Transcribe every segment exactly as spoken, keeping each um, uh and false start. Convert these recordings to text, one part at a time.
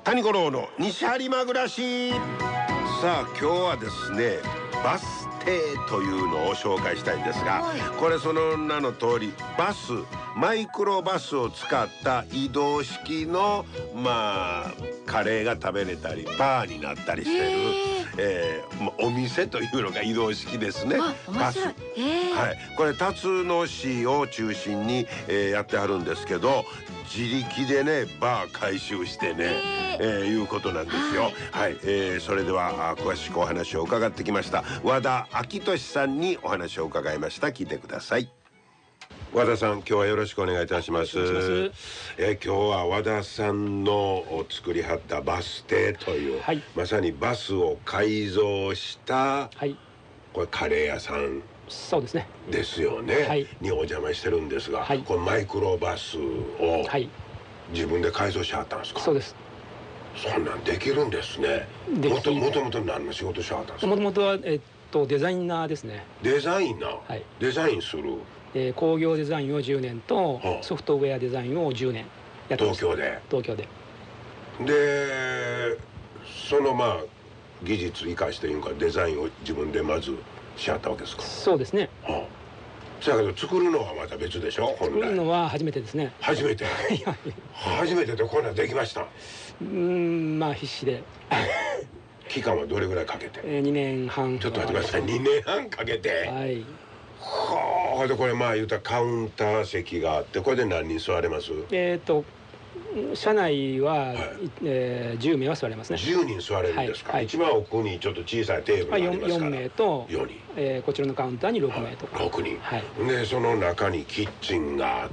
谷五郎の西播磨暮らし。さあ今日はですね、バス停というのを紹介したいんですが、はい、これその名の通りバス、マイクロバスを使った移動式のまあカレーが食べれたりバーになったりしてる、えー、お店というのが移動式ですね。バス、はい、これ辰野市を中心に、えー、やってはるんですけど、自力でねバー改修してね、えー、いうことなんですよ。はい、はい、えー、それでは詳しくお話を伺ってきました和田昭俊さんにお話を伺いました。聞いてください。和田さん、今日はよろしくお願いいたします。えー、今日は和田さんの作りはったバス停という、はい、まさにバスを改造した、はい、これカレー屋さんそうですねですよね、はい、にお邪魔してるんですが、はい、このマイクロバスを自分で改造しはったんですか？ そうです。 そんなんできるんですね。もともともと何の仕事しはったんですか？ もともとは、えっと、デザイナーですね。 デザイナー、はい、デザインする、 えー、工業デザインをじゅうねんと、はあ、ソフトウェアデザインをじゅうねんやってます。 東京で東京ででそのまあ技術生かしていうかデザインを自分でまずしはったわけですか？ そうですね。はあ、 そやけど作るのはまた別でしょ？ 作るのは初めてですね。 初めて初めてでこんなんできました？ うん、まあ必死で期間はどれぐらいかけて？ えー、にねんはん。 ちょっと待ってください。にねんはんかけて。 はい。 はあ。でこれまあ言うたらカウンター席があって、これで何人座れます？ えっと車内は、はい、えー、じゅうめいは座れますね。 じゅうにん座れるんですか？はい、一番奥にちょっと小さいテーブルがありますから。 よんめいとよにん、 えー、こちらのカウンターにろくめいとか。 ろくにん。はい、でその中にキッチンがあって、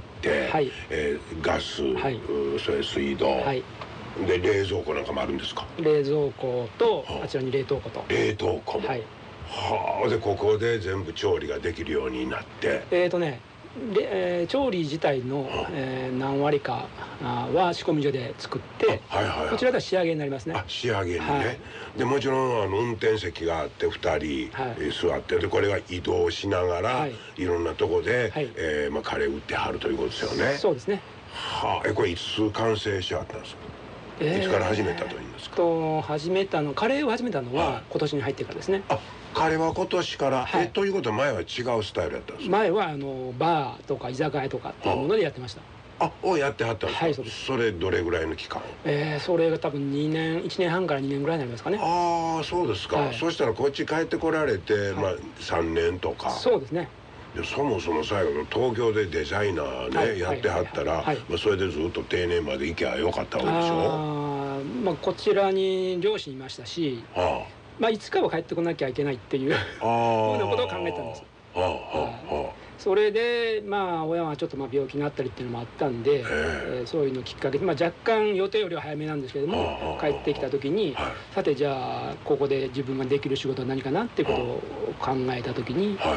はい、えー、ガス、はい、それ水道。はい、で冷蔵庫なんかもあるんですか？冷蔵庫と、はあ、あちらに冷凍庫と。 冷凍庫も。はい。はあ。でここで全部調理ができるようになって。 えっとね。で、えー、調理自体の、えー、何割かは仕込み所で作って、はいはいはい、こちらでは仕上げになりますね。 あ、仕上げにね、はい、でもちろんあの運転席があってふたり、はい、えー、座ってでこれが移動しながら、はい、いろんなとこで、はい、えーまあ、カレー売ってはるということですよね。 そうですね。 はあ。えこれいつ完成しはったんですか？えー、いつから始めたというんですか？ と始めたのカレーを始めたのは、はい、今年に入ってからですね。 あ、カレーは今年から、はい、えということは前は違うスタイルやったんですか？ 前はあのバーとか居酒屋とかっていうものでやってました。 あ、をやってはったんですか？はい、そうです。それどれぐらいの期間？えー、それが多分にねんいちねんはんからにねんぐらいになりますかね。 ああ、そうですか、はい、そしたらこっち帰ってこられて、はい、まあさんねんとか。 そうですね。 でそもそも最後の東京でデザイナーね、はい、やってはったら、はい、まあそれでずっと定年まで行けばよかったわけでしょ？あ、 まあ、こちらに両親いましたし、はあ、まあいつかは帰ってこなきゃいけないっていうようなことを考えたんです。はあはあ、それでまあ親はちょっとまあ病気があったりっていうのもあったんで、えー、そういうのきっかけで、まあ、若干予定よりは早めなんですけれども、帰ってきた時に、はい、さてじゃあここで自分ができる仕事は何かなっていうことを考えた時に、はい、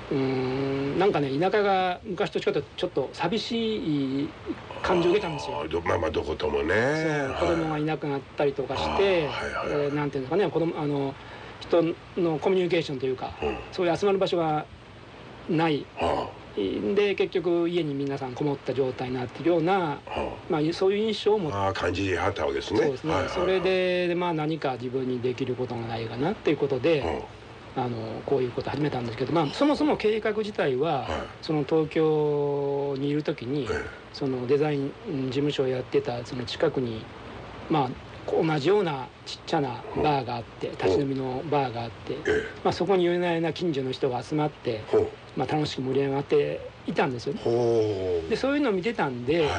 うーん、なんかね田舎が昔と違ってちょっと寂しい感じを受けたんですよ。 まあまあどこともね。 そう、子供がいなくなったりとかして、えー、なんていうんですかね、子供あの人のコミュニケーションというか、うん、そういう集まる場所がない、はあ、で結局家に皆さんこもった状態になっているような、はあ、まあそういう印象を持って、 あ、感じはったわけですね。 そうですね、はいはいはい、それでまあ何か自分にできることがないかなっていうことで、はあ、あのこういうことを始めたんですけど、まあ、そもそも計画自体は、はい、その東京にいる時に、はい、そのデザイン事務所をやってたその近くにまあ同じようなちっちゃなバーがあって、立ち飲みのバーがあって、まあ、そこに夜な夜な近所の人が集まって、まあ、楽しく盛り上がっていたんですよね。でそういうのを見てたんで、はい、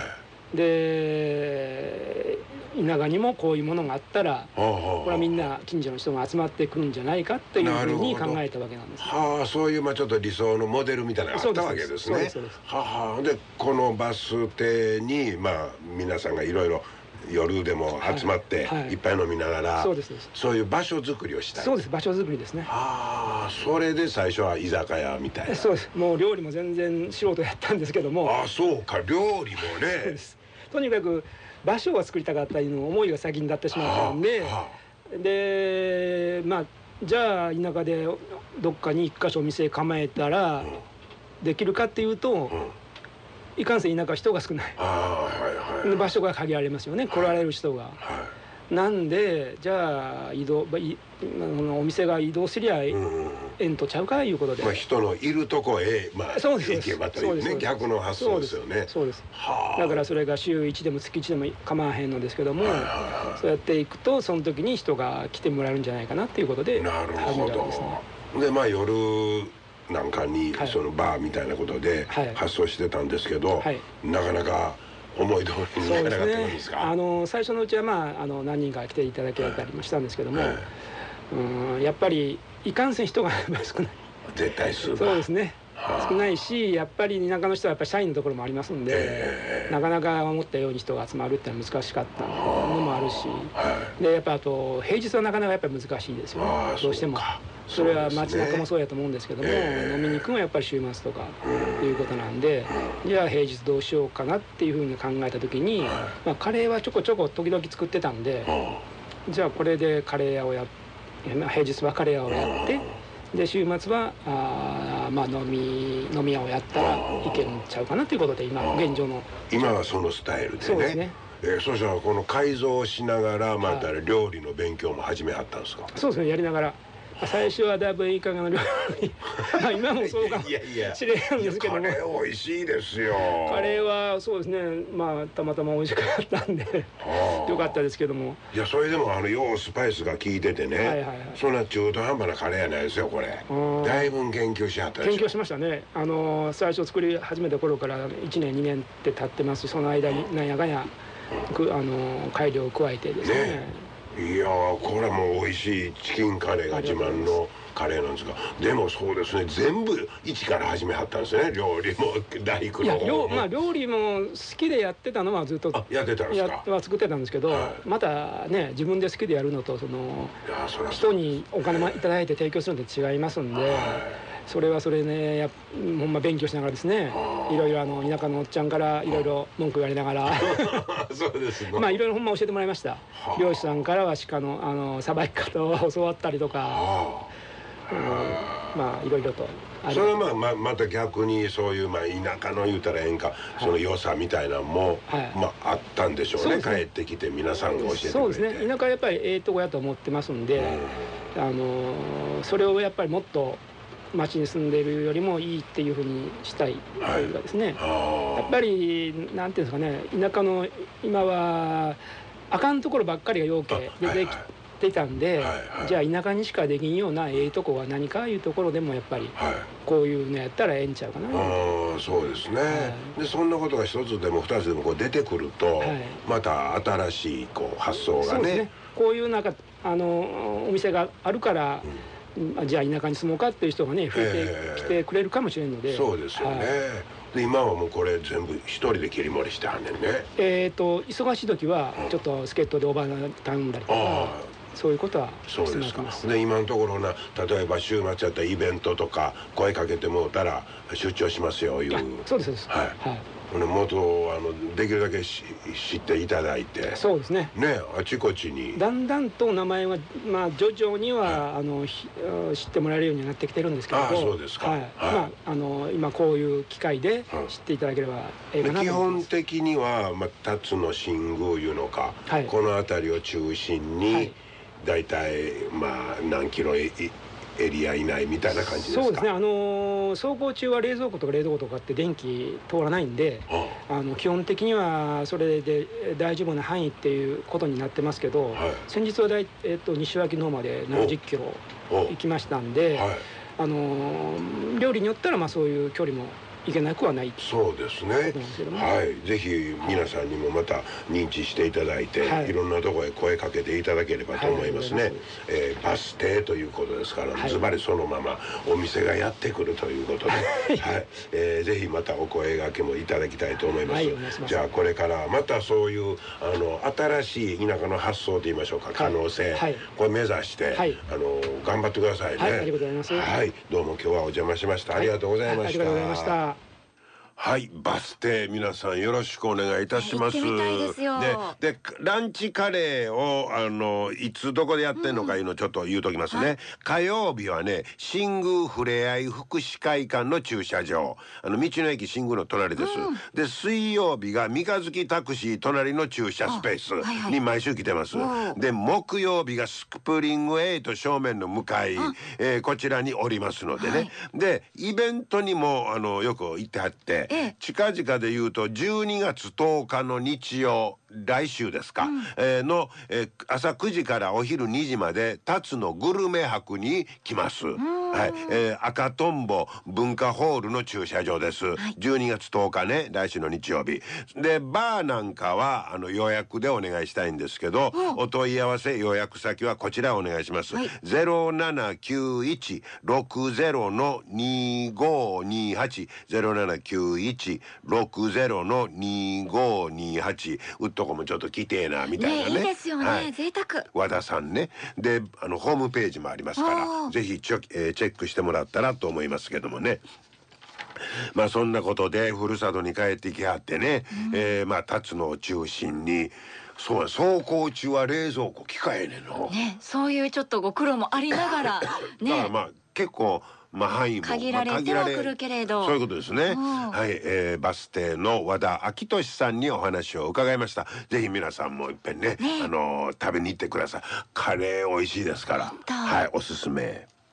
で田舎にもこういうものがあったらこれはみんな近所の人が集まってくるんじゃないかっていうふうに考えたわけなんです。 はあ、そういうまあちょっと理想のモデルみたいなのがあったわけですね。はあ、でこのバス停にまあ皆さんがいろいろ夜でも集まっていっぱい飲みながら、そういう場所づくりをしたい。 そうです、場所づくりですね。 ああ、それで最初は居酒屋みたいな。 そうです。もう料理も全然素人やったんですけども。 ああ、そうか、料理もね。 そうです。とにかく場所を作りたかったいうの思いが先になってしまったんで、でまあじゃあ田舎でどっかに一箇所お店構えたらできるかっていうと、うん、いかんせん田舎は人が少ない。あ、はいはい、場所が限られますよね、来られる人が。はい、 なんでじゃあ移動いお店が移動すりゃええんとちゃうかいうことで、 まあ人のいるとこへまあ行けばというね、逆の発想ですよね。 そうです。だからそれが週いちでも月いちでも構わへんのですけども、そうやっていくとその時に人が来てもらえるんじゃないかなっていうことで始めたんですね。でまあ夜なんかにそのバーみたいなことで発送してたんですけど、なかなか思い通りにいかなかったんですか？ あの最初のうちはまああの何人か来ていただけたりもしたんですけども、うんやっぱりいかんせん人が少ない。 絶対数が。 そうですね。少ないし、やっぱり田舎の人はやっぱり社員のところもありますんで、なかなか思ったように人が集まるってのは難しかったのもあるし、でやっぱあと平日はなかなかやっぱり難しいですよね。どうしても。それは街中もそうやと思うんですけども、飲みに行くのはやっぱり週末とかいうことなんで、じゃあ平日どうしようかなっていうふうに考えた時に、まあカレーはちょこちょこ時々作ってたんで、じゃあこれでカレー屋をや平日はカレー屋をやって。で週末はあまあ飲み飲み屋をやったらいけるんちゃうかなということで今現状の今はそのスタイルでね。 そうですね。 えー、そしたらこの改造しながらまた料理の勉強も始めはったんですか？ そうですね、やりながら。最初はだいぶいい加減な料理まあ今もそうかもしれないんですけども、 カレー美味しいですよ。 カレーはそうですね、まあたまたま美味しくなったんでよかったですけども、 いやそれでもあのようスパイスが効いててね、そんな中途半端なカレーやないですよこれ。だいぶ研究しはったでしょ？ 研究しましたね。あの最初作り始めた頃からいちねんにねんって経ってますし、その間になんやかんやあの改良を加えてですね。 いやーこれも美味しいチキンカレーが自慢のカレーなんですが、でもそうですね、全部一から始めはったんですね、料理も大工の方も。 まあ料理も好きでやってたのはずっとやってたんですか？ は作ってたんですけど、またね自分で好きでやるのとその人にお金いただいて提供するのと違いますんで。それはそれね、やほんま勉強しながらですね、いろいろあの田舎のおっちゃんからいろいろ文句言われながらそうですね、 まあいろいろほんま教えてもらいました。漁師さんからは鹿のあのさばき方を教わったりとか、まあいろいろと。 それはまあ ま, また逆にそういうまあ田舎の言うたらええんか、その良さみたいなのもまああったんでしょうね。帰ってきて皆さんが教えてくれて。 そうですね、田舎はやっぱりええとこやと思ってますんで、あのそれをやっぱりもっと町に住んでいるよりもいいっていうふうにしたいというかですね、やっぱりなんていうんですかね、田舎の今はあかんところばっかりが要件出てきてたんで、じゃあ田舎にしかできんようなええとこは何かいうところでもやっぱりこういうのやったらええんちゃうかな。 ああそうですね、でそんなことが一つでも二つでもこう出てくると、また新しいこう発想がね、 こういうなんかあのお店があるからじゃあ田舎に住もうかっていう人がね増えてきてくれるかもしれんので。 そうですよね。で今はもうこれ全部一人で切り盛りしてはんねんね。 えっと忙しい時はちょっと助っ人でおばあ頼んだりとか、そういうことはしてます。 で今のところな、例えば週末やったらイベントとか声かけてもうたら出張しますよいう。 そうです。はい。 もっとあのできるだけし知っていただいて、そうですね、ねあちこちにだんだんと名前はまあ徐々には、はい、あの知ってもらえるようになってきてるんですけど、あそうですか、はい、 まああの今こういう機会で知っていただければええかなと思います。 基本的には、まあ、辰野新宮いうのか、はい、この辺りを中心に、はい、だいたいまあ何キロエリア以内みたいな感じですか？ そうですね、あの走行中は冷蔵庫とか冷凍庫とかって電気通らないんで、あの基本的にはそれで大丈夫な範囲っていうことになってますけど、はい、先日はだい、えっと、西脇の方までななじゅっキロ行きましたんで、はい、あの料理によったらまあそういう距離もいけなくはない。 そうですね。はい、ぜひ皆さんにもまた認知していただいて、はい、いろんなところへ声かけていただければと思いますね。はい、えー、バス停ということですから、はい、ズバリそのままお店がやってくるということで、はい、えー、ぜひまたお声掛けもいただきたいと思います。はい、じゃあこれからまたそういうあの新しい田舎の発想といいましょうか、可能性、はい、これ目指して、はい、あの頑張ってくださいね。はい、ありがとうございます。はい、どうも今日はお邪魔しました。ありがとうございました。ありがとうございました。 はい、バス停皆さんよろしくお願いいたします。 行ってみたいですよ。 ね、でランチカレーをあのいつどこでやってんのかいうのをちょっと言うときますね、はい、火曜日はね新宮ふれあい福祉会館の駐車場、あの道の駅新宮の隣です、うん、で水曜日が三日月タクシー隣の駐車スペースに毎週来てます、はいはい、で木曜日がスプリングエイト正面の向かい、えー、こちらにおりますのでね、はい、でイベントにもあのよく行ってはって、ええ、近々で言うとじゅうにがつとおかの日曜、来週ですか、うん、えー、の、えー、朝くじからお昼にじまで辰のグルメ博に来ます。はい、えー、赤とんぼ文化ホールの駐車場です、はい、じゅうにがつとおかね、来週の日曜日で、バーなんかはあの予約でお願いしたいんですけど、お問い合わせ予約先はこちらお願いします、はい、ゼロななきゅういちろくゼロのにごにはち ゼロななきゅういちろくゼロのにごにはち、うっとこもちょっと来てえなみたいなね、 ね、いいですよね、はい、贅沢。 和田さんね、であのホームページもありますからぜひチェ、えー、チェックしてもらったらと思いますけどもね。まあそんなことでふるさとに帰ってきはってね、うん、えー、まあ辰野を中心に、そうや、走行中は冷蔵庫機械ねの、ね、 そういうちょっとご苦労もありながらね、 だからまあ結構まあ範囲も限られてはくるけれど、 そういうことですね。はい、えー、バス停の和田昭俊さんにお話を伺いました。ぜひ皆さんもいっぺんね、ね、あのー、食べに行ってください。カレー美味しいですから、はい、おすすめ。